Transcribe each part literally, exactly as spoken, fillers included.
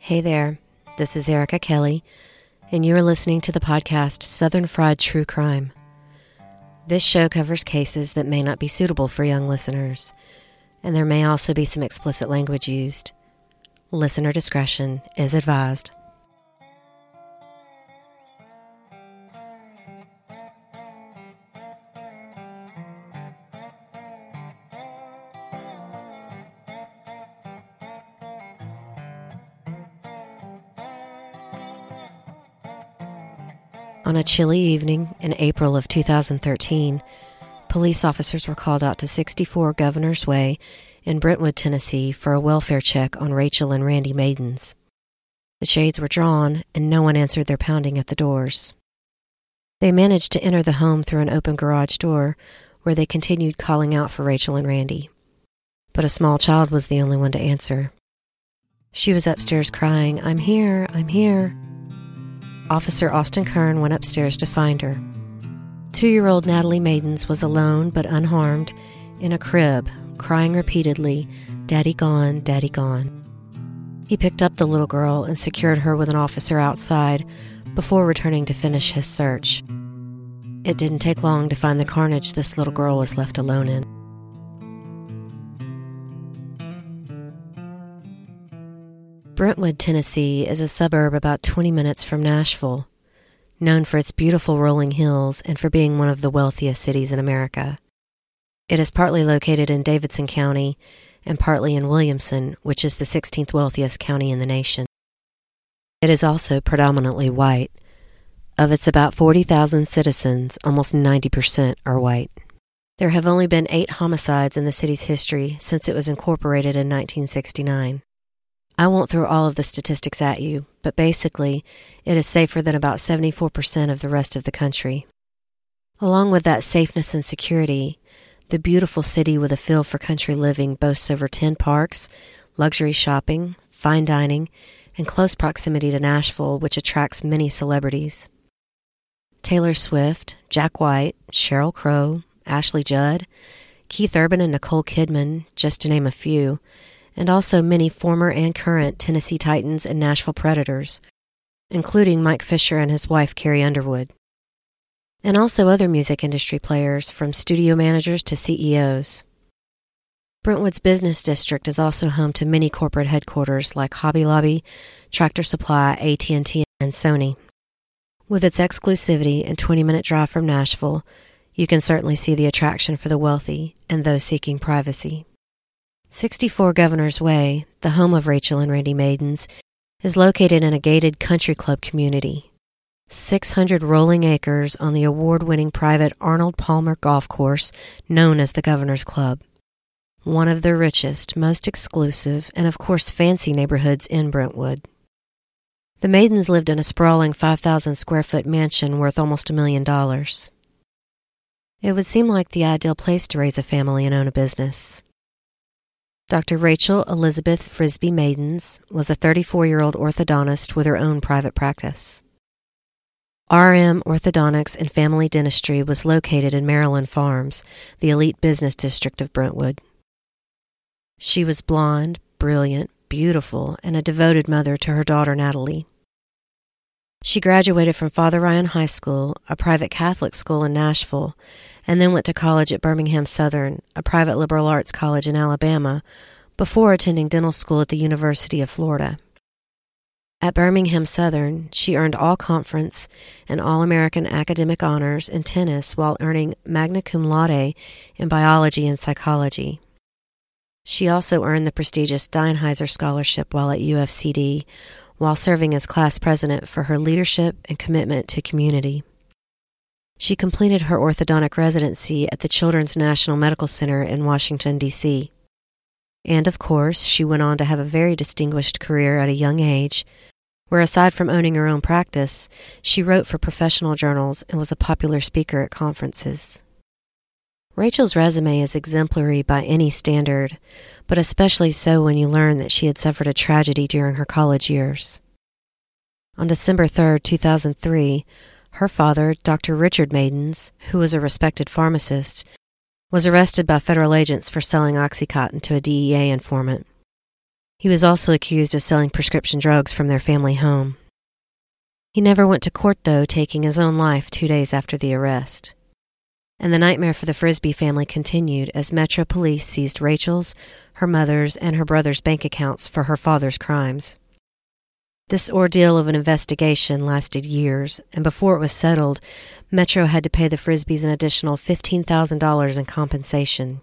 Hey there, this is Erica Kelly, and you're listening to the podcast Southern Fried True Crime. This show covers cases that may not be suitable for young listeners, and there may also be some explicit language used. Listener discretion is advised. On a chilly evening in April of two thousand thirteen, police officers were called out to sixty-four Governor's Way in Brentwood, Tennessee for a welfare check on Rachel and Randy Maidens. The shades were drawn and no one answered their pounding at the doors. They managed to enter the home through an open garage door where they continued calling out for Rachel and Randy. But a small child was the only one to answer. She was upstairs crying, "I'm here, I'm here." Officer Austin Kern went upstairs to find her. Two-year-old Natalie Maidens was alone but unharmed in a crib, crying repeatedly, "Daddy gone, Daddy gone." He picked up the little girl and secured her with an officer outside before returning to finish his search. It didn't take long to find the carnage this little girl was left alone in. Brentwood, Tennessee is a suburb about twenty minutes from Nashville, known for its beautiful rolling hills and for being one of the wealthiest cities in America. It is partly located in Davidson County and partly in Williamson, which is the sixteenth wealthiest county in the nation. It is also predominantly white. Of its about forty thousand citizens, almost ninety percent are white. There have only been eight homicides in the city's history since it was incorporated in nineteen sixty-nine. I won't throw all of the statistics at you, but basically, it is safer than about seventy-four percent of the rest of the country. Along with that safeness and security, the beautiful city with a feel for country living boasts over ten parks, luxury shopping, fine dining, and close proximity to Nashville, which attracts many celebrities. Taylor Swift, Jack White, Sheryl Crow, Ashley Judd, Keith Urban and Nicole Kidman, just to name a few, and also many former and current Tennessee Titans and Nashville Predators, including Mike Fisher and his wife Carrie Underwood, and also other music industry players from studio managers to C E Os. Brentwood's business district is also home to many corporate headquarters like Hobby Lobby, Tractor Supply, A T and T, and Sony. With its exclusivity and twenty-minute drive from Nashville, you can certainly see the attraction for the wealthy and those seeking privacy. sixty-four Governor's Way, the home of Rachel and Randy Maidens, is located in a gated country club community. six hundred rolling acres on the award-winning private Arnold Palmer Golf Course known as the Governor's Club. One of the richest, most exclusive, and of course fancy neighborhoods in Brentwood. The Maidens lived in a sprawling five thousand square foot mansion worth almost a million dollars. It would seem like the ideal place to raise a family and own a business. Doctor Rachel Elizabeth Frisbee Maidens was a thirty-four-year-old orthodontist with her own private practice. R M Orthodontics and Family Dentistry was located in Maryland Farms, the elite business district of Brentwood. She was blonde, brilliant, beautiful, and a devoted mother to her daughter Natalie. She graduated from Father Ryan High School, a private Catholic school in Nashville, and then went to college at Birmingham Southern, a private liberal arts college in Alabama, before attending dental school at the University of Florida. At Birmingham Southern, she earned all-conference and all-American academic honors in tennis while earning magna cum laude in biology and psychology. She also earned the prestigious Steinheiser Scholarship while at U F C D, while serving as class president for her leadership and commitment to community. She completed her orthodontic residency at the Children's National Medical Center in Washington, D C And, of course, she went on to have a very distinguished career at a young age, where aside from owning her own practice, she wrote for professional journals and was a popular speaker at conferences. Rachel's resume is exemplary by any standard, but especially so when you learn that she had suffered a tragedy during her college years. On December third, two thousand three, her father, Doctor Richard Maidens, who was a respected pharmacist, was arrested by federal agents for selling OxyContin to a D E A informant. He was also accused of selling prescription drugs from their family home. He never went to court, though, taking his own life two days after the arrest. And the nightmare for the Frisbie family continued as Metro Police seized Rachel's, her mother's, and her brother's bank accounts for her father's crimes. This ordeal of an investigation lasted years, and before it was settled, Metro had to pay the Frisbies an additional fifteen thousand dollars in compensation.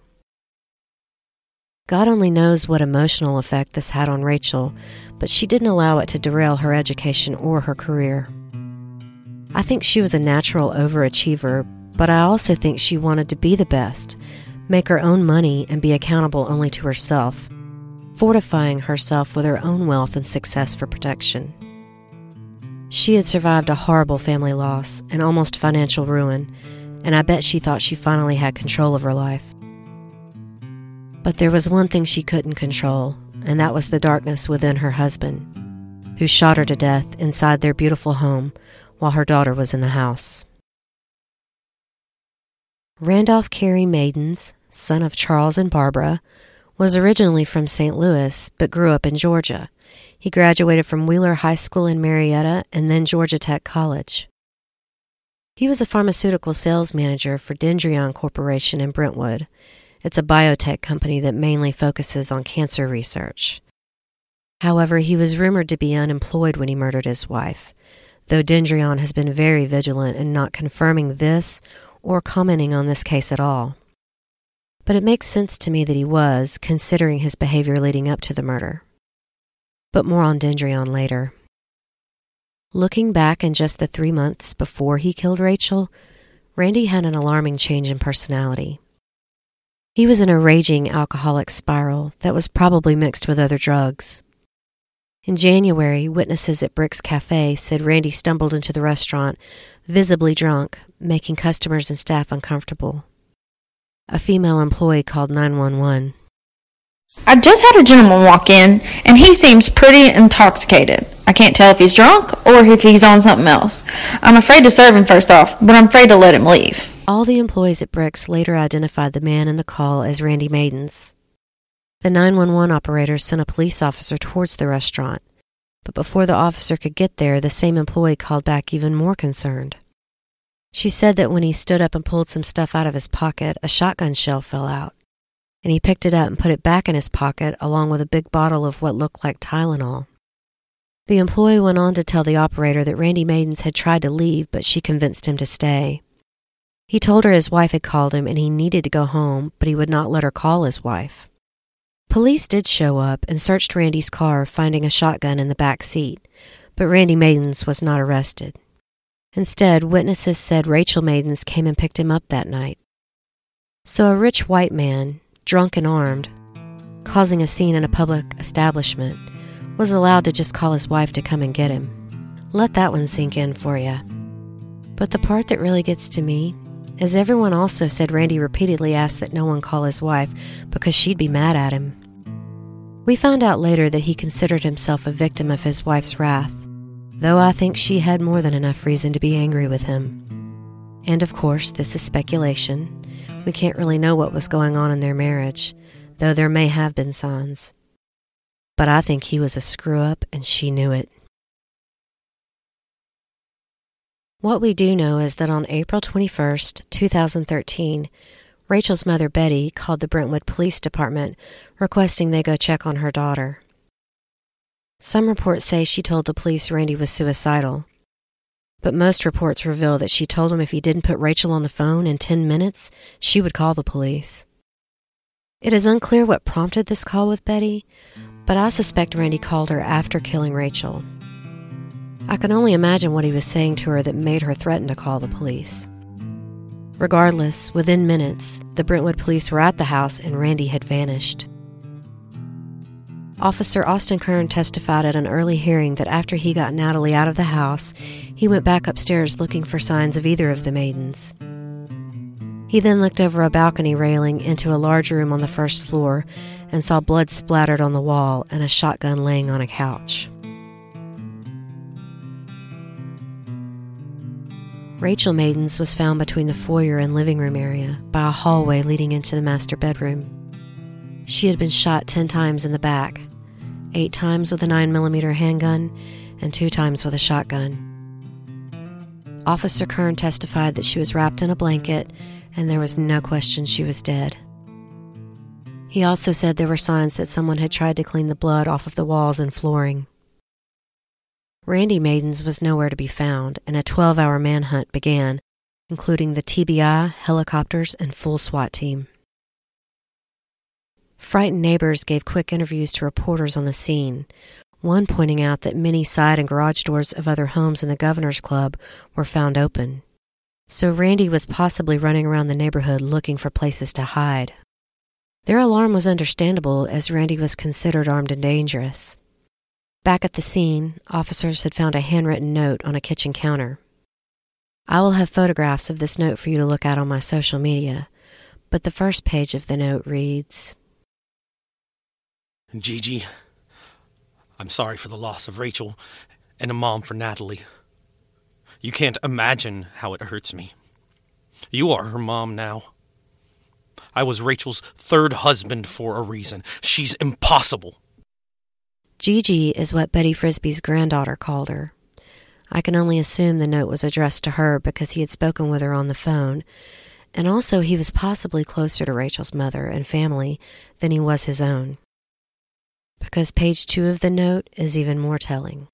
God only knows what emotional effect this had on Rachel, but she didn't allow it to derail her education or her career. I think she was a natural overachiever, but I also think she wanted to be the best, make her own money, and be accountable only to herself, fortifying herself with her own wealth and success for protection. She had survived a horrible family loss and almost financial ruin, and I bet she thought she finally had control of her life. But there was one thing she couldn't control, and that was the darkness within her husband, who shot her to death inside their beautiful home while her daughter was in the house. Randolph Carey Maidens, son of Charles and Barbara, was originally from Saint Louis but grew up in Georgia. He graduated from Wheeler High School in Marietta and then Georgia Tech College. He was a pharmaceutical sales manager for Dendreon Corporation in Brentwood. It's a biotech company that mainly focuses on cancer research. However, he was rumored to be unemployed when he murdered his wife, though Dendreon has been very vigilant in not confirming this or commenting on this case at all. But it makes sense to me that he was, considering his behavior leading up to the murder. But more on Dendreon later. Looking back in just the three months before he killed Rachel, Randy had an alarming change in personality. He was in a raging alcoholic spiral that was probably mixed with other drugs. In January, witnesses at Brick's Cafe said Randy stumbled into the restaurant, visibly drunk, making customers and staff uncomfortable. A female employee called nine one one. I just had a gentleman walk in, and he seems pretty intoxicated. I can't tell if he's drunk or if he's on something else. I'm afraid to serve him first off, but I'm afraid to let him leave. All the employees at Brick's later identified the man in the call as Randy Maidens. The nine one one operator sent a police officer towards the restaurant, but before the officer could get there, the same employee called back even more concerned. She said that when he stood up and pulled some stuff out of his pocket, a shotgun shell fell out, and he picked it up and put it back in his pocket along with a big bottle of what looked like Tylenol. The employee went on to tell the operator that Randy Maidens had tried to leave, but she convinced him to stay. He told her his wife had called him and he needed to go home, but he would not let her call his wife. Police did show up and searched Randy's car, finding a shotgun in the back seat, but Randy Maidens was not arrested. Instead, witnesses said Rachel Maidens came and picked him up that night. So a rich white man, drunk and armed, causing a scene in a public establishment, was allowed to just call his wife to come and get him. Let that one sink in for you. But the part that really gets to me is everyone also said Randy repeatedly asked that no one call his wife because she'd be mad at him. We found out later that he considered himself a victim of his wife's wrath, though I think she had more than enough reason to be angry with him. And of course, this is speculation. We can't really know what was going on in their marriage, though there may have been signs. But I think he was a screw-up and she knew it. What we do know is that on April twenty-first, two thousand thirteen, Rachel's mother, Betty, called the Brentwood Police Department requesting they go check on her daughter. Some reports say she told the police Randy was suicidal, but most reports reveal that she told him if he didn't put Rachel on the phone in ten minutes, she would call the police. It is unclear what prompted this call with Betty, but I suspect Randy called her after killing Rachel. I can only imagine what he was saying to her that made her threaten to call the police. Regardless, within minutes, the Brentwood police were at the house and Randy had vanished. Officer Austin Kern testified at an early hearing that after he got Natalie out of the house, he went back upstairs looking for signs of either of the Maidens. He then looked over a balcony railing into a large room on the first floor and saw blood splattered on the wall and a shotgun laying on a couch. Rachel Maidens was found between the foyer and living room area by a hallway leading into the master bedroom. She had been shot ten times in the back, eight times with a nine millimeter handgun and two times with a shotgun. Officer Kern testified that she was wrapped in a blanket and there was no question she was dead. He also said there were signs that someone had tried to clean the blood off of the walls and flooring. Randy Maidens was nowhere to be found, and a twelve-hour manhunt began, including the T B I, helicopters, and full SWAT team. Frightened neighbors gave quick interviews to reporters on the scene, one pointing out that many side and garage doors of other homes in the Governor's Club were found open. So Randy was possibly running around the neighborhood looking for places to hide. Their alarm was understandable, as Randy was considered armed and dangerous. Back at the scene, officers had found a handwritten note on a kitchen counter. I will have photographs of this note for you to look at on my social media, but the first page of the note reads, Gigi, I'm sorry for the loss of Rachel and a mom for Natalie. You can't imagine how it hurts me. You are her mom now. I was Rachel's third husband for a reason. She's impossible. Gigi is what Betty Frisbee's granddaughter called her. I can only assume the note was addressed to her because he had spoken with her on the phone, and also he was possibly closer to Rachel's mother and family than he was his own. Because page two of the note is even more telling.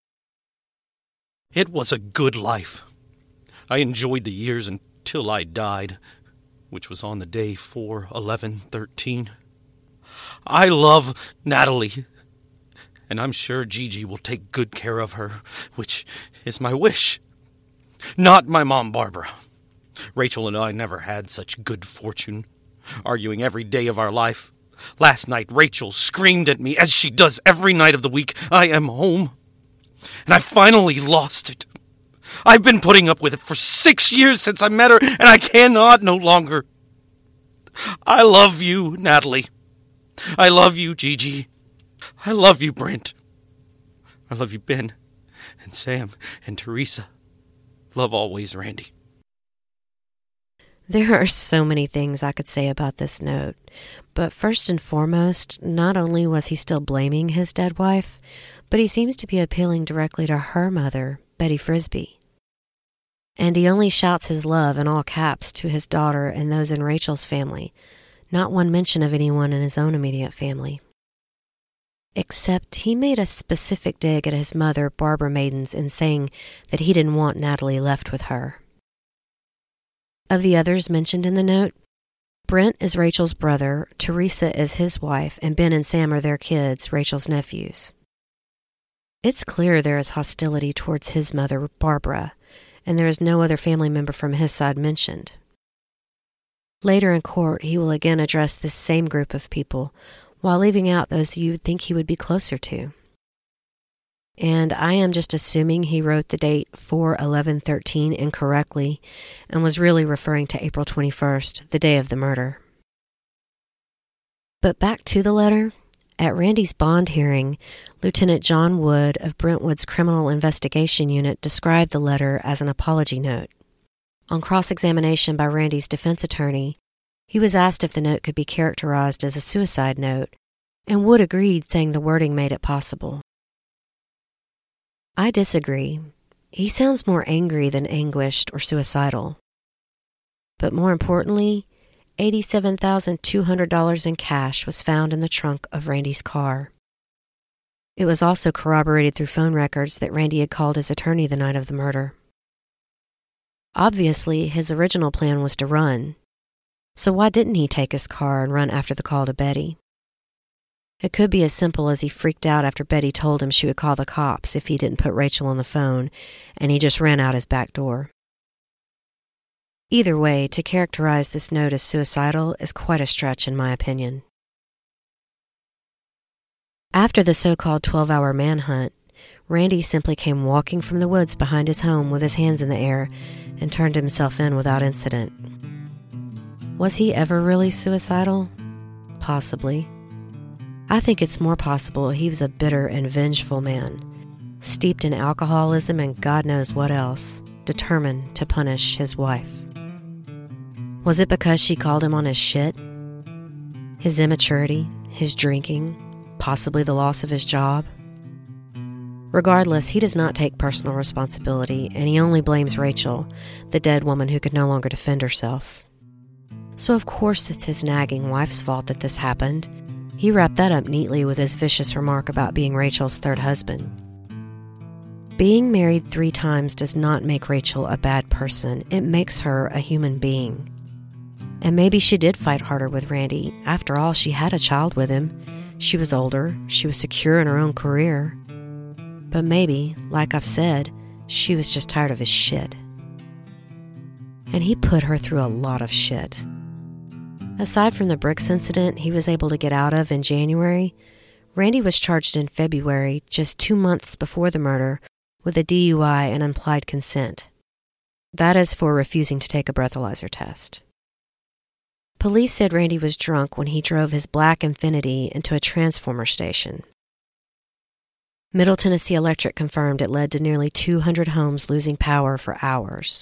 It was a good life. I enjoyed the years until I died, which was on the day four eleven thirteen. I love Natalie, and I'm sure Gigi will take good care of her, which is my wish. Not my mom, Barbara. Rachel and I never had such good fortune, arguing every day of our life. Last night, Rachel screamed at me, as she does every night of the week, I am home. And I finally lost it. I've been putting up with it for six years since I met her, and I cannot no longer. I love you, Natalie. I love you, Gigi. I love you, Brent. I love you, Ben, and Sam, and Teresa. Love always, Randy. There are so many things I could say about this note, but first and foremost, not only was he still blaming his dead wife, but he seems to be appealing directly to her mother, Betty Frisbee. And he only shouts his love in all caps to his daughter and those in Rachel's family, not one mention of anyone in his own immediate family. Except he made a specific dig at his mother, Barbara Maidens, in saying that he didn't want Natalie left with her. Of the others mentioned in the note, Brent is Rachel's brother, Teresa is his wife, and Ben and Sam are their kids, Rachel's nephews. It's clear there is hostility towards his mother, Barbara, and there is no other family member from his side mentioned. Later in court, he will again address this same group of people, while leaving out those you would think he would be closer to. And I am just assuming he wrote the date four eleven thirteen incorrectly and was really referring to April twenty-first, the day of the murder. But back to the letter. At Randy's bond hearing, Lieutenant John Wood of Brentwood's Criminal Investigation Unit described the letter as an apology note. On cross-examination by Randy's defense attorney, he was asked if the note could be characterized as a suicide note, and Wood agreed, saying the wording made it possible. I disagree. He sounds more angry than anguished or suicidal. But more importantly, eighty-seven thousand two hundred dollars in cash was found in the trunk of Randy's car. It was also corroborated through phone records that Randy had called his attorney the night of the murder. Obviously, his original plan was to run. So why didn't he take his car and run after the call to Betty? It could be as simple as he freaked out after Betty told him she would call the cops if he didn't put Rachel on the phone, and he just ran out his back door. Either way, to characterize this note as suicidal is quite a stretch in my opinion. After the so-called twelve-hour manhunt, Randy simply came walking from the woods behind his home with his hands in the air and turned himself in without incident. Was he ever really suicidal? Possibly. I think it's more possible he was a bitter and vengeful man, steeped in alcoholism and God knows what else, determined to punish his wife. Was it because she called him on his shit? His immaturity, his drinking, Possibly the loss of his job? Regardless, he does not take personal responsibility, and he only blames Rachel, the dead woman who could no longer defend herself. So of course it's his nagging wife's fault that this happened. He wrapped that up neatly with his vicious remark about being Rachel's third husband. Being married three times does not make Rachel a bad person. It makes her a human being. And maybe she did fight harder with Randy. After all, she had a child with him. She was older. She was secure in her own career. But maybe, like I've said, she was just tired of his shit. And he put her through a lot of shit. Aside from the bricks incident he was able to get out of in January, Randy was charged in February, just two months before the murder, with a D U I and implied consent. That is for refusing to take a breathalyzer test. Police said Randy was drunk when he drove his black Infiniti into a transformer station. Middle Tennessee Electric confirmed it led to nearly two hundred homes losing power for hours.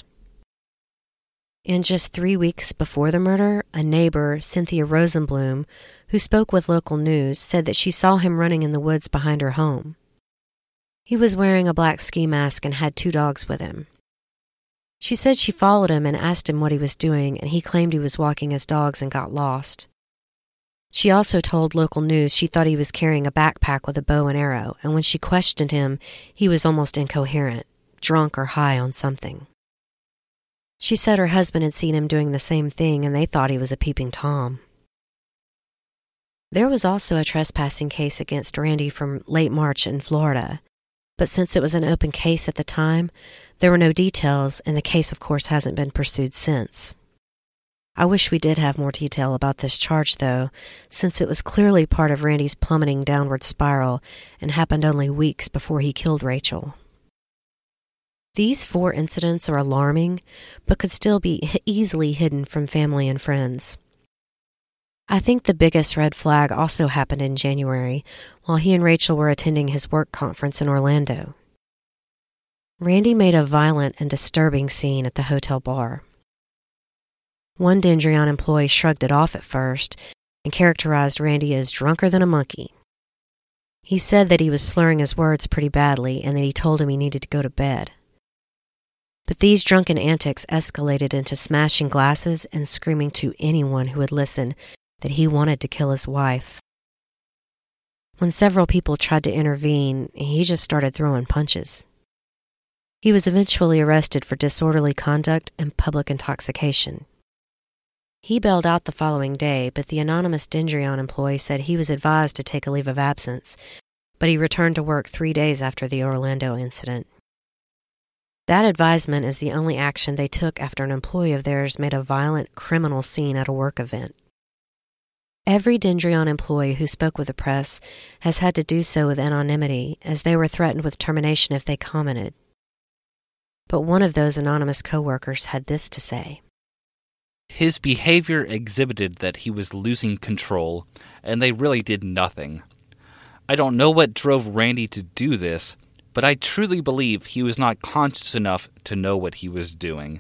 And just three weeks before the murder, a neighbor, Cynthia Rosenblum, who spoke with local news, said that she saw him running in the woods behind her home. He was wearing a black ski mask and had two dogs with him. She said she followed him and asked him what he was doing, and he claimed he was walking his dogs and got lost. She also told local news she thought he was carrying a backpack with a bow and arrow, and when she questioned him, he was almost incoherent, drunk or high on something. She said her husband had seen him doing the same thing, and they thought he was a peeping Tom. There was also a trespassing case against Randy from late March in Florida, but since it was an open case at the time, there were no details, and the case, of course, hasn't been pursued since. I wish we did have more detail about this charge, though, since it was clearly part of Randy's plummeting downward spiral and happened only weeks before he killed Rachel. These four incidents are alarming, but could still be easily hidden from family and friends. I think the biggest red flag also happened in January, while he and Rachel were attending his work conference in Orlando. Randy made a violent and disturbing scene at the hotel bar. One Dendrion employee shrugged it off at first and characterized Randy as drunker than a monkey. He said that he was slurring his words pretty badly and that he told him he needed to go to bed. But these drunken antics escalated into smashing glasses and screaming to anyone who would listen that he wanted to kill his wife. When several people tried to intervene, he just started throwing punches. He was eventually arrested for disorderly conduct and public intoxication. He bailed out the following day, but the anonymous Dendrion employee said he was advised to take a leave of absence, but he returned to work three days after the Orlando incident. That advisement is the only action they took after an employee of theirs made a violent criminal scene at a work event. Every Dendrion employee who spoke with the press has had to do so with anonymity, as they were threatened with termination if they commented. But one of those anonymous coworkers had this to say. His behavior exhibited that he was losing control, and they really did nothing. I don't know what drove Randy to do this, but I truly believe he was not conscious enough to know what he was doing.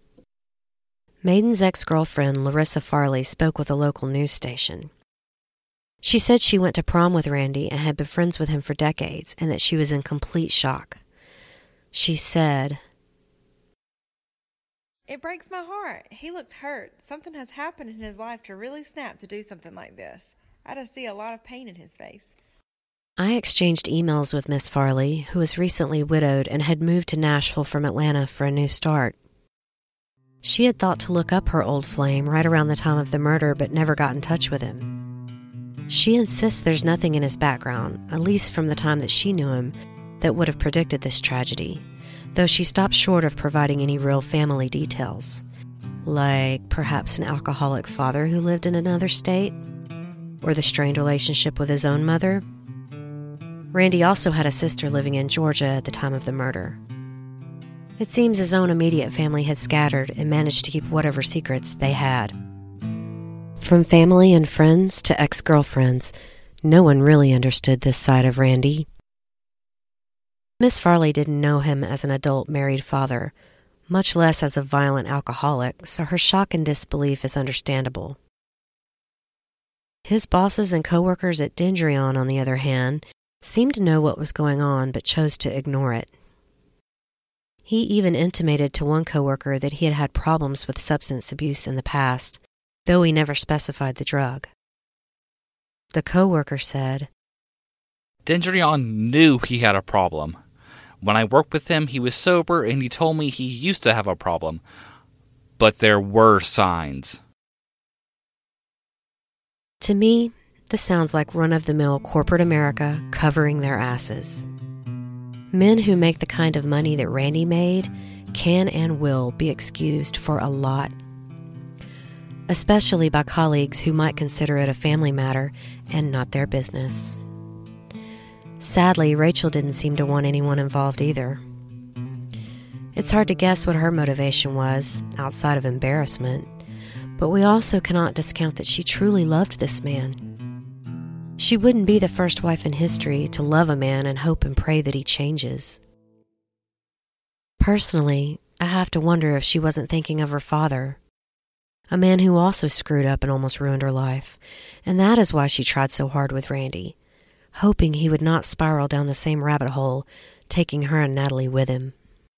Maiden's ex-girlfriend, Larissa Farley, spoke with a local news station. She said she went to prom with Randy and had been friends with him for decades, and that she was in complete shock. She said, "It breaks my heart. He looks hurt. Something has happened in his life to really snap to do something like this. I just see a lot of pain in his face." I exchanged emails with Miss Farley, who was recently widowed and had moved to Nashville from Atlanta for a new start. She had thought to look up her old flame right around the time of the murder, but never got in touch with him. She insists there's nothing in his background, at least from the time that she knew him, that would have predicted this tragedy, though she stopped short of providing any real family details, like perhaps an alcoholic father who lived in another state, or the strained relationship with his own mother. Randy also had a sister living in Georgia at the time of the murder. It seems his own immediate family had scattered and managed to keep whatever secrets they had. From family and friends to ex-girlfriends, no one really understood this side of Randy. Miss Farley didn't know him as an adult married father, much less as a violent alcoholic, so her shock and disbelief is understandable. His bosses and coworkers at Dendrion, on the other hand, seemed to know what was going on but chose to ignore it. He even intimated to one coworker that he had had problems with substance abuse in the past, though he never specified the drug. The coworker said, Dendrion knew he had a problem. When I worked with him, he was sober and he told me he used to have a problem. But there were signs. To me, this sounds like run-of-the-mill corporate America covering their asses. Men who make the kind of money that Randy made can and will be excused for a lot, especially by colleagues who might consider it a family matter and not their business. Sadly, Rachel didn't seem to want anyone involved either. It's hard to guess what her motivation was, outside of embarrassment, but we also cannot discount that she truly loved this man. She wouldn't be the first wife in history to love a man and hope and pray that he changes. Personally, I have to wonder if she wasn't thinking of her father, a man who also screwed up and almost ruined her life, and that is why she tried so hard with Randy, hoping he would not spiral down the same rabbit hole, taking her and Natalie with him.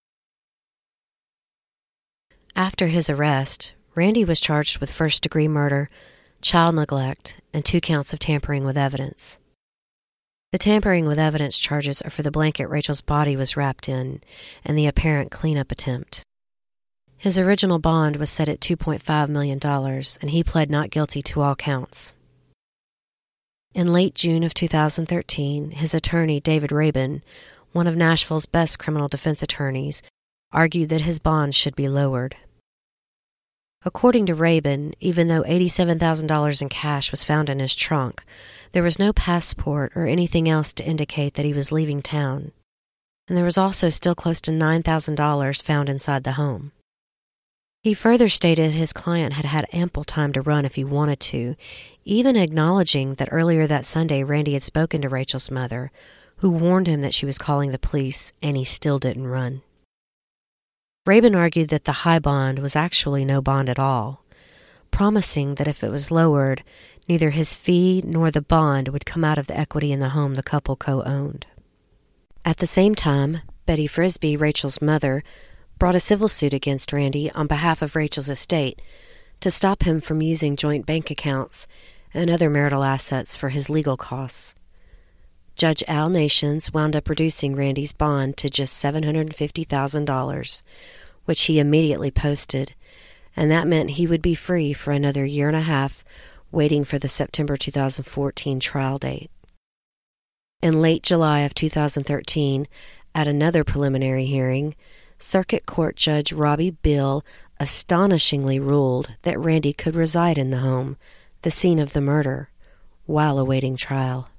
After his arrest, Randy was charged with first-degree murder, child neglect, and two counts of tampering with evidence. The tampering with evidence charges are for the blanket Rachel's body was wrapped in and the apparent cleanup attempt. His original bond was set at two point five million dollars, and he pled not guilty to all counts. In late June of two thousand thirteen, his attorney, David Rabin, one of Nashville's best criminal defense attorneys, argued that his bond should be lowered. According to Rabin, even though eighty-seven thousand dollars in cash was found in his trunk, there was no passport or anything else to indicate that he was leaving town, and there was also still close to nine thousand dollars found inside the home. He further stated his client had had ample time to run if he wanted to, even acknowledging that earlier that Sunday Randy had spoken to Rachel's mother, who warned him that she was calling the police, and he still didn't run. Rabin argued that the high bond was actually no bond at all, promising that if it was lowered, neither his fee nor the bond would come out of the equity in the home the couple co-owned. At the same time, Betty Frisbee, Rachel's mother, brought a civil suit against Randy on behalf of Rachel's estate to stop him from using joint bank accounts and other marital assets for his legal costs. Judge Al Nations wound up reducing Randy's bond to just seven hundred fifty thousand dollars, which he immediately posted, and that meant he would be free for another year and a half, waiting for the September two thousand fourteen trial date. In late July of two thousand thirteen, at another preliminary hearing, Circuit Court Judge Robbie Bill astonishingly ruled that Randy could reside in the home, the scene of the murder, while awaiting trial.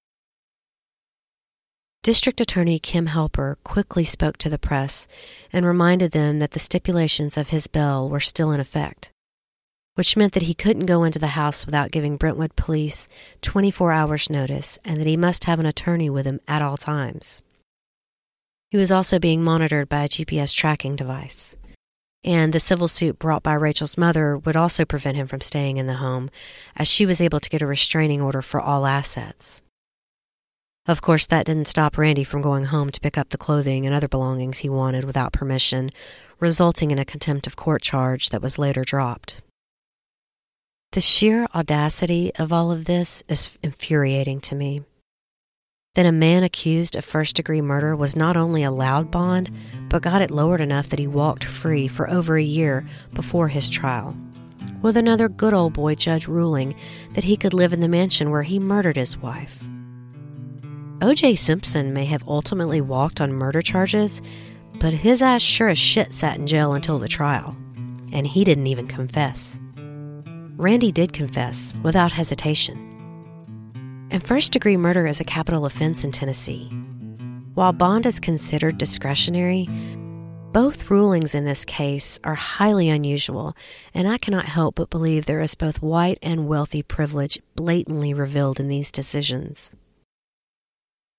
District Attorney Kim Helper quickly spoke to the press and reminded them that the stipulations of his bail were still in effect, which meant that he couldn't go into the house without giving Brentwood police twenty-four hours' notice and that he must have an attorney with him at all times. He was also being monitored by a G P S tracking device, and the civil suit brought by Rachel's mother would also prevent him from staying in the home, as she was able to get a restraining order for all assets. Of course, that didn't stop Randy from going home to pick up the clothing and other belongings he wanted without permission, resulting in a contempt of court charge that was later dropped. The sheer audacity of all of this is infuriating to me. That a man accused of first-degree murder was not only allowed bond, but got it lowered enough that he walked free for over a year before his trial, with another good old boy judge ruling that he could live in the mansion where he murdered his wife. O J Simpson may have ultimately walked on murder charges, but his ass sure as shit sat in jail until the trial, and he didn't even confess. Randy did confess, without hesitation. And first-degree murder is a capital offense in Tennessee. While bond is considered discretionary, both rulings in this case are highly unusual, and I cannot help but believe there is both white and wealthy privilege blatantly revealed in these decisions.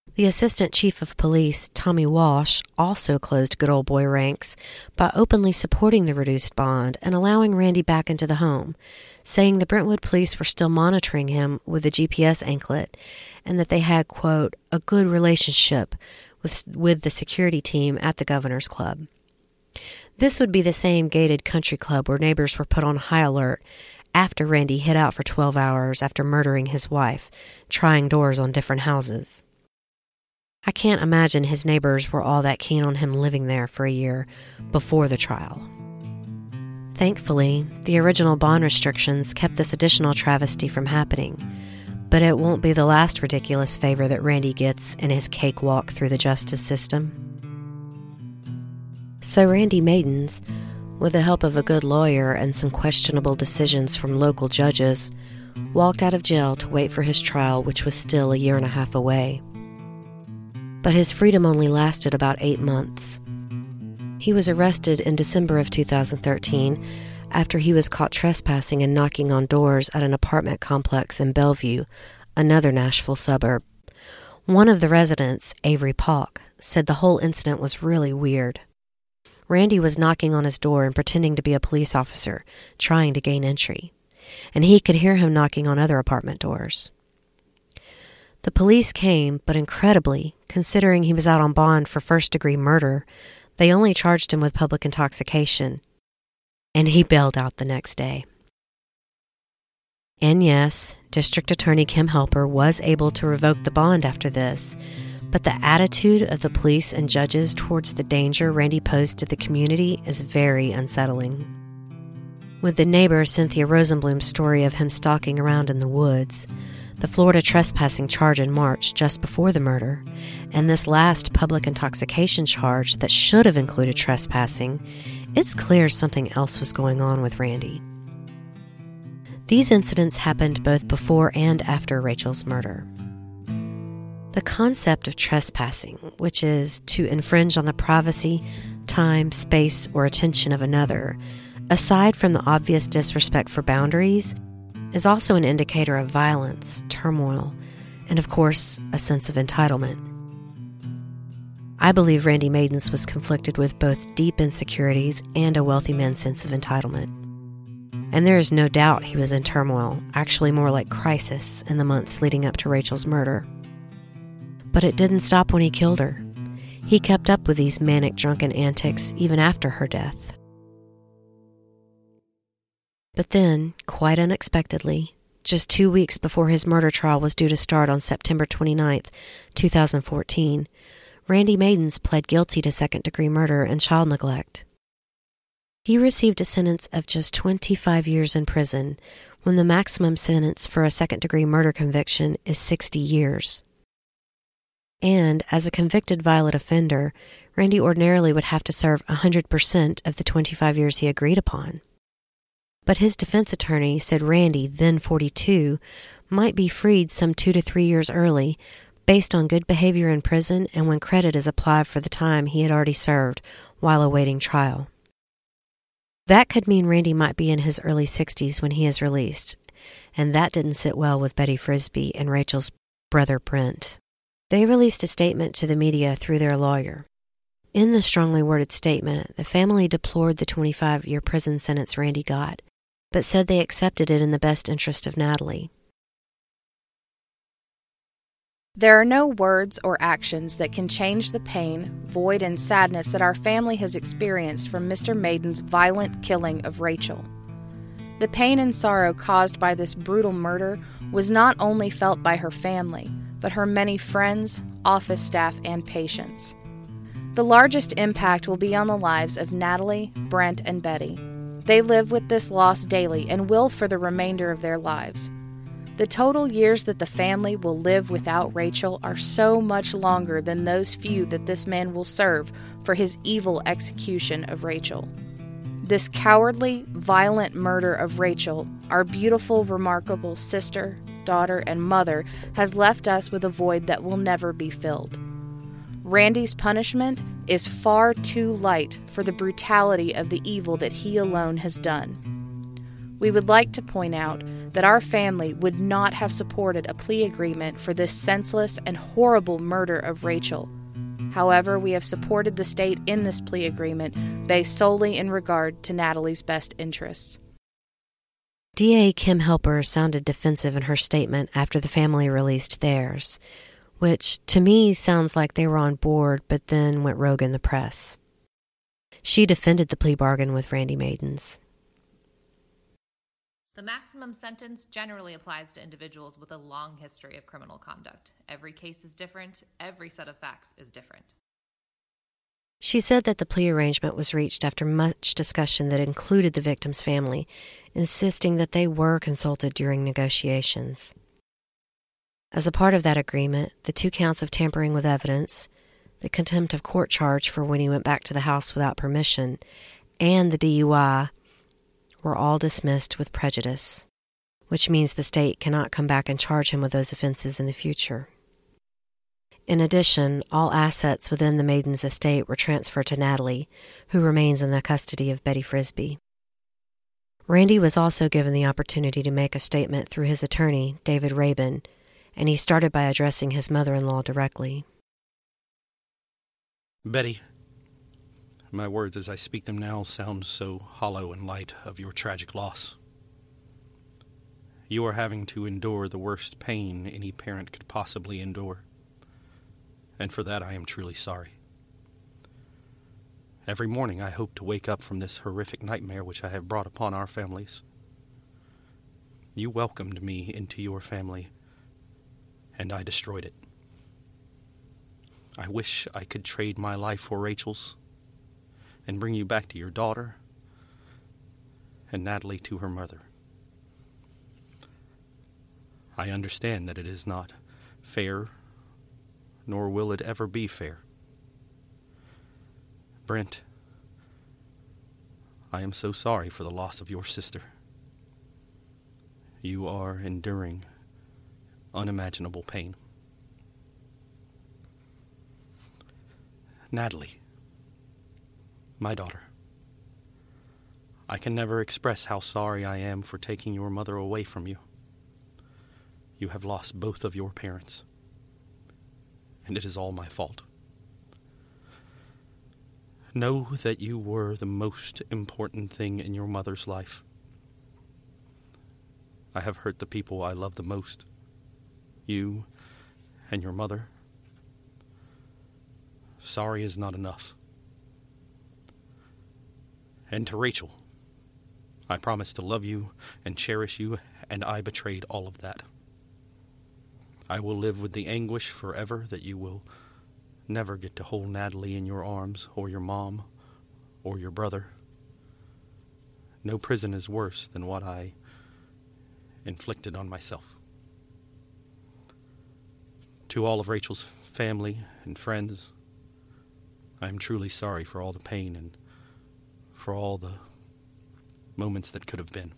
The Assistant Chief of Police, Tommy Walsh, also closed good old boy ranks by openly supporting the reduced bond and allowing Randy back into the home, saying the Brentwood police were still monitoring him with a G P S anklet and that they had, quote, a good relationship with, with the security team at the Governor's Club. This would be the same gated country club where neighbors were put on high alert after Randy hid out for twelve hours after murdering his wife, trying doors on different houses. I can't imagine his neighbors were all that keen on him living there for a year before the trial. Thankfully, the original bond restrictions kept this additional travesty from happening, but it won't be the last ridiculous favor that Randy gets in his cakewalk through the justice system. So Randy Maidens, with the help of a good lawyer and some questionable decisions from local judges, walked out of jail to wait for his trial, which was still a year and a half away. But his freedom only lasted about eight months. He was arrested in December of two thousand thirteen after he was caught trespassing and knocking on doors at an apartment complex in Bellevue, another Nashville suburb. One of the residents, Avery Paulk, said the whole incident was really weird. Randy was knocking on his door and pretending to be a police officer, trying to gain entry, and he could hear him knocking on other apartment doors. The police came, but incredibly, considering he was out on bond for first-degree murder, they only charged him with public intoxication, and he bailed out the next day. And yes, District Attorney Kim Helper was able to revoke the bond after this, but the attitude of the police and judges towards the danger Randy posed to the community is very unsettling. With the neighbor Cynthia Rosenblum's story of him stalking around in the woods, the Florida trespassing charge in March just before the murder, and this last public intoxication charge that should have included trespassing, it's clear something else was going on with Randy. These incidents happened both before and after Rachel's murder. The concept of trespassing, which is to infringe on the privacy, time, space, or attention of another, aside from the obvious disrespect for boundaries, is also an indicator of violence, turmoil, and of course, a sense of entitlement. I believe Randy Maidens was conflicted with both deep insecurities and a wealthy man's sense of entitlement. And there is no doubt he was in turmoil, actually more like crisis, in the months leading up to Rachel's murder. But it didn't stop when he killed her. He kept up with these manic drunken antics even after her death. But then, quite unexpectedly, just two weeks before his murder trial was due to start on September twenty-ninth, two thousand fourteen, Randy Maidens pled guilty to second-degree murder and child neglect. He received a sentence of just twenty-five years in prison, when the maximum sentence for a second-degree murder conviction is sixty years. And, as a convicted violent offender, Randy ordinarily would have to serve one hundred percent of the twenty-five years he agreed upon. But his defense attorney said Randy, then forty-two, might be freed some two to three years early based on good behavior in prison and when credit is applied for the time he had already served while awaiting trial. That could mean Randy might be in his early sixties when he is released, and that didn't sit well with Betty Frisbee and Rachel's brother Brent. They released a statement to the media through their lawyer. In the strongly worded statement, the family deplored the twenty-five-year prison sentence Randy got, but said they accepted it in the best interest of Natalie. There are no words or actions that can change the pain, void, and sadness that our family has experienced from Mister Maidens' violent killing of Rachel. The pain and sorrow caused by this brutal murder was not only felt by her family, but her many friends, office staff, and patients. The largest impact will be on the lives of Natalie, Brent, and Betty. They live with this loss daily and will for the remainder of their lives. The total years that the family will live without Rachel are so much longer than those few that this man will serve for his evil execution of Rachel. This cowardly, violent murder of Rachel, our beautiful, remarkable sister, daughter, and mother, has left us with a void that will never be filled. Randy's punishment is far too light for the brutality of the evil that he alone has done. We would like to point out that our family would not have supported a plea agreement for this senseless and horrible murder of Rachel. However, we have supported the state in this plea agreement based solely in regard to Natalie's best interests. D A Kim Helper sounded defensive in her statement after the family released theirs, which to me sounds like they were on board but then went rogue in the press. She defended the plea bargain with Randy Maidens. The maximum sentence generally applies to individuals with a long history of criminal conduct. Every case is different. Every set of facts is different. She said that the plea arrangement was reached after much discussion that included the victim's family, insisting that they were consulted during negotiations. As a part of that agreement, the two counts of tampering with evidence, the contempt of court charge for when he went back to the house without permission, and the D U I were all dismissed with prejudice, which means the state cannot come back and charge him with those offenses in the future. In addition, all assets within the Maidens' estate were transferred to Natalie, who remains in the custody of Betty Frisbee. Randy was also given the opportunity to make a statement through his attorney, David Rabin, and he started by addressing his mother-in-law directly. Betty, my words as I speak them now sound so hollow in light of your tragic loss. You are having to endure the worst pain any parent could possibly endure, and for that I am truly sorry. Every morning I hope to wake up from this horrific nightmare which I have brought upon our families. You welcomed me into your family, and I destroyed it. I wish I could trade my life for Rachel's and bring you back to your daughter and Natalie to her mother. I understand that it is not fair, nor will it ever be fair. Brent, I am so sorry for the loss of your sister. You are enduring unimaginable pain. Natalie, my daughter, I can never express how sorry I am for taking your mother away from you. You have lost both of your parents, and it is all my fault. Know that you were the most important thing in your mother's life. I have hurt the people I love the most, you and your mother. Sorry is not enough. And to Rachel, I promise to love you and cherish you, and I betrayed all of that. I will live with the anguish forever that you will never get to hold Natalie in your arms, or your mom, or your brother. No prison is worse than what I inflicted on myself. To all of Rachel's family and friends, I am truly sorry for all the pain and for all the moments that could have been.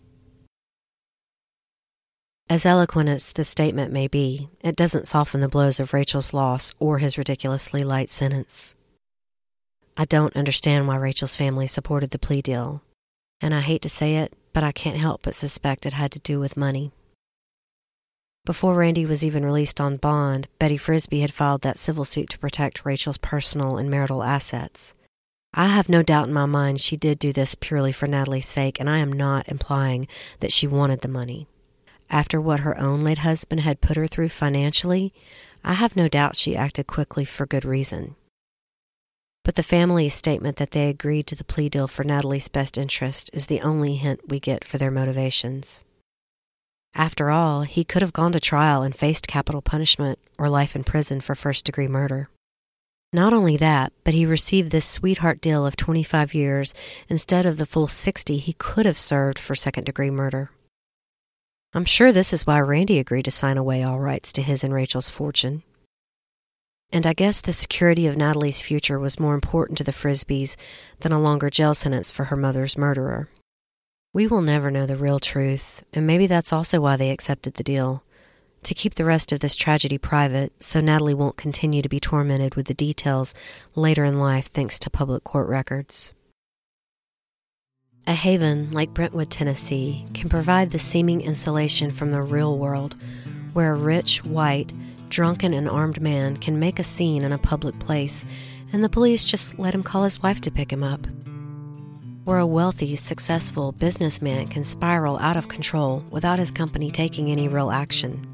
As eloquent as the statement may be, it doesn't soften the blows of Rachel's loss or his ridiculously light sentence. I don't understand why Rachel's family supported the plea deal, and I hate to say it, but I can't help but suspect it had to do with money. Before Randy was even released on bond, Betty Frisbee had filed that civil suit to protect Rachel's personal and marital assets. I have no doubt in my mind she did do this purely for Natalie's sake, and I am not implying that she wanted the money. After what her own late husband had put her through financially, I have no doubt she acted quickly for good reason. But the family's statement that they agreed to the plea deal for Natalie's best interest is the only hint we get for their motivations. After all, he could have gone to trial and faced capital punishment or life in prison for first-degree murder. Not only that, but he received this sweetheart deal of twenty-five years instead of the full sixty he could have served for second-degree murder. I'm sure this is why Randy agreed to sign away all rights to his and Rachel's fortune. And I guess the security of Natalie's future was more important to the Frisbees than a longer jail sentence for her mother's murderer. We will never know the real truth, and maybe that's also why they accepted the deal, to keep the rest of this tragedy private so Natalie won't continue to be tormented with the details later in life thanks to public court records. A haven like Brentwood, Tennessee, can provide the seeming insulation from the real world, where a rich, white, drunken, and armed man can make a scene in a public place, and the police just let him call his wife to pick him up. Where a wealthy, successful businessman can spiral out of control without his company taking any real action.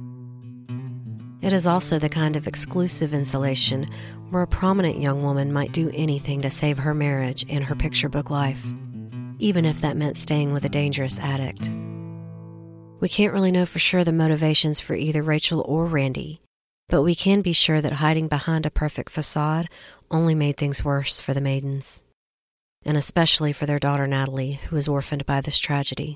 It is also the kind of exclusive insulation where a prominent young woman might do anything to save her marriage and her picture book life, even if that meant staying with a dangerous addict. We can't really know for sure the motivations for either Rachel or Randy, but we can be sure that hiding behind a perfect facade only made things worse for the Maidens, and especially for their daughter Natalie, who was orphaned by this tragedy.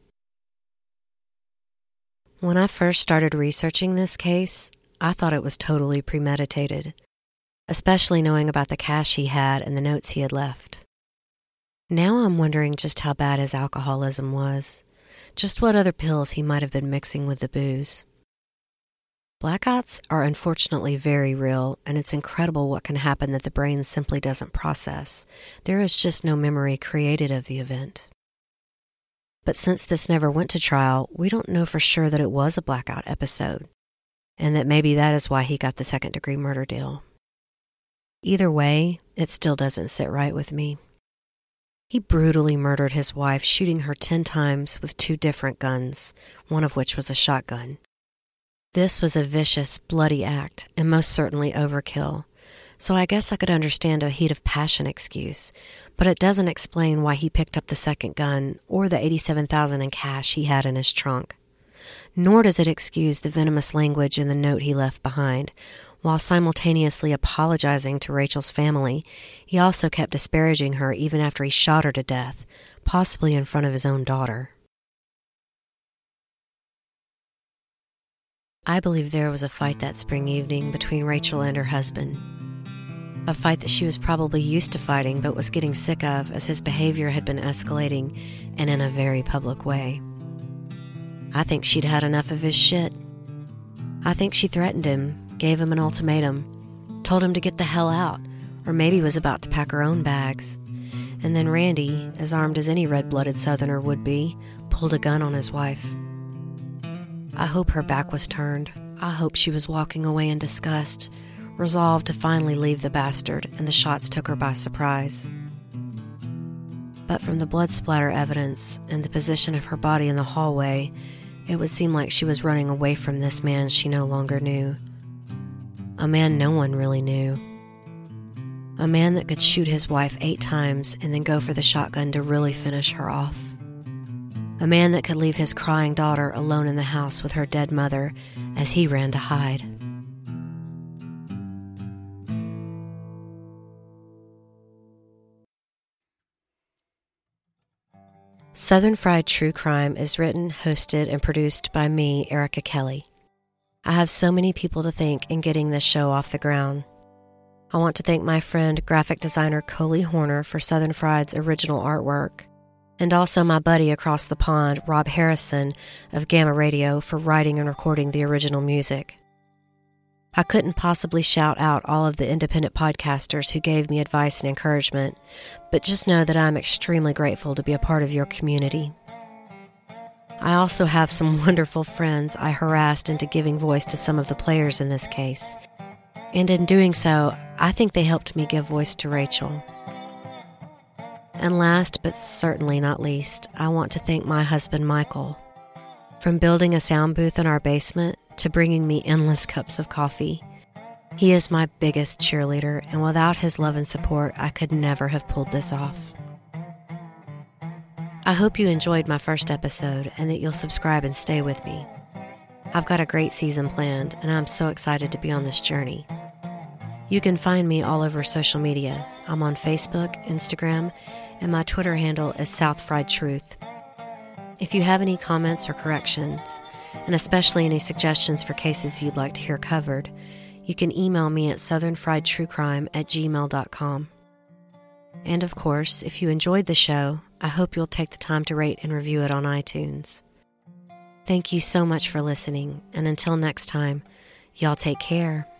When I first started researching this case, I thought it was totally premeditated, especially knowing about the cash he had and the notes he had left. Now I'm wondering just how bad his alcoholism was, just what other pills he might have been mixing with the booze. Blackouts are unfortunately very real, and it's incredible what can happen that the brain simply doesn't process. There is just no memory created of the event. But since this never went to trial, we don't know for sure that it was a blackout episode, and that maybe that is why he got the second-degree murder deal. Either way, it still doesn't sit right with me. He brutally murdered his wife, shooting her ten times with two different guns, one of which was a shotgun. This was a vicious, bloody act, and most certainly overkill, so I guess I could understand a heat of passion excuse, but it doesn't explain why he picked up the second gun or the eighty-seven thousand dollars in cash he had in his trunk. Nor does it excuse the venomous language in the note he left behind. While simultaneously apologizing to Rachel's family, he also kept disparaging her even after he shot her to death, possibly in front of his own daughter. I believe there was a fight that spring evening between Rachel and her husband. A fight that she was probably used to fighting but was getting sick of, as his behavior had been escalating and in a very public way. I think she'd had enough of his shit. I think she threatened him, gave him an ultimatum, told him to get the hell out, or maybe was about to pack her own bags. And then Randy, as armed as any red-blooded Southerner would be, pulled a gun on his wife. I hope her back was turned. I hope she was walking away in disgust, resolved to finally leave the bastard, and the shots took her by surprise. But from the blood splatter evidence and the position of her body in the hallway, it would seem like she was running away from this man she no longer knew. A man no one really knew. A man that could shoot his wife eight times and then go for the shotgun to really finish her off. A man that could leave his crying daughter alone in the house with her dead mother as he ran to hide. Southern Fried True Crime is written, hosted, and produced by me, Erica Kelly. I have so many people to thank in getting this show off the ground. I want to thank my friend, graphic designer Coley Horner, for Southern Fried's original artwork, and also my buddy across the pond, Rob Harrison of Gamma Radio, for writing and recording the original music. I couldn't possibly shout out all of the independent podcasters who gave me advice and encouragement, but just know that I'm extremely grateful to be a part of your community. I also have some wonderful friends I harassed into giving voice to some of the players in this case, and in doing so, I think they helped me give voice to Rachel. And last but certainly not least, I want to thank my husband Michael. From building a sound booth in our basement to bringing me endless cups of coffee, he is my biggest cheerleader, and without his love and support, I could never have pulled this off. I hope you enjoyed my first episode and that you'll subscribe and stay with me. I've got a great season planned, and I'm so excited to be on this journey. You can find me all over social media. I'm on Facebook, Instagram, and my Twitter handle is South Fried Truth. If you have any comments or corrections, and especially any suggestions for cases you'd like to hear covered, you can email me at southernfriedtruecrime at gmail dot com. And of course, if you enjoyed the show, I hope you'll take the time to rate and review it on iTunes. Thank you so much for listening, and until next time, y'all take care.